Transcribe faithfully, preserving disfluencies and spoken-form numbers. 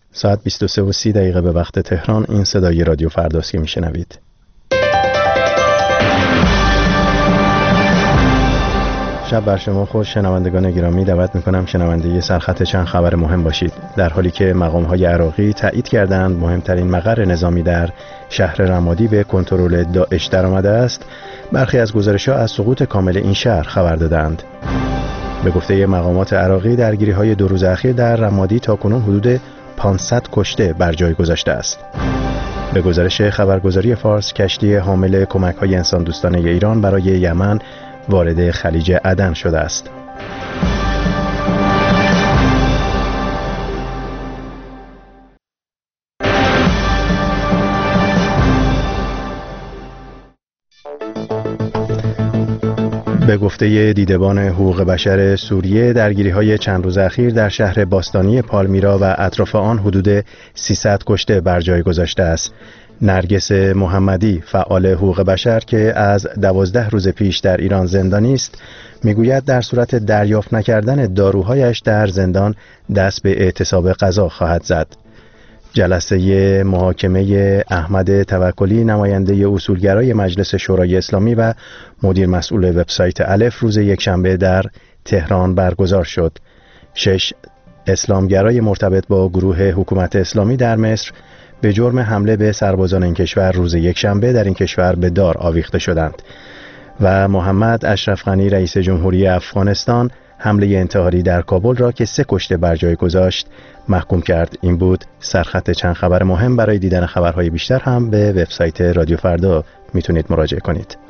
ساعت بیست و سه و سی دقیقه به وقت تهران. این صدای رادیو فرداست که میشنوید. شب بر شما خوش شنوندگان گرامی. دعوت میکنم شنونده سرخط چند خبر مهم باشید. در حالی که مقام‌های عراقی تایید کردند مهمترین مقر نظامی در شهر رمادی به کنترل داعش درآمده است، برخی از گزارش‌ها از سقوط کامل این شهر خبر دادند. به گفته مقامات عراقی درگیری‌های دو روز اخیر در رمادی تاکنون حدود پانصد کشته بر جای گذاشته است. به گزارش خبرگزاری فارس، کشتی حامل کمک‌های انسان‌دوستانه ایران برای یمن وارد خلیج عدن شده است. به گفته دیدبان حقوق بشر سوریه، درگیری‌های چند روز اخیر در شهر باستانی پالمیرا و اطراف آن حدود سیصد کشته بر جای گذاشته است. نرگس محمدی، فعال حقوق بشر که از دوازده روز پیش در ایران زندانی است، میگوید در صورت دریافت نکردن داروهایش در زندان دست به اعتصاب غذا خواهد زد. جلسه محاکمه احمد توکلی، نماینده اصولگرای مجلس شورای اسلامی و مدیر مسئول وبسایت الف، روز یکشنبه در تهران برگزار شد. شش اسلامگرای مرتبط با گروه حکومت اسلامی در مصر به جرم حمله به سربازان این کشور روز یکشنبه در این کشور به دار آویخته شدند. و محمد اشرف غنی، رئیس جمهوری افغانستان، حمله انتحاری در کابل را که سه کشته بر جای گذاشت محکوم کرد. این بود سرخط چند خبر مهم. برای دیدن خبرهای بیشتر هم به وبسایت رادیو فردا میتونید مراجعه کنید.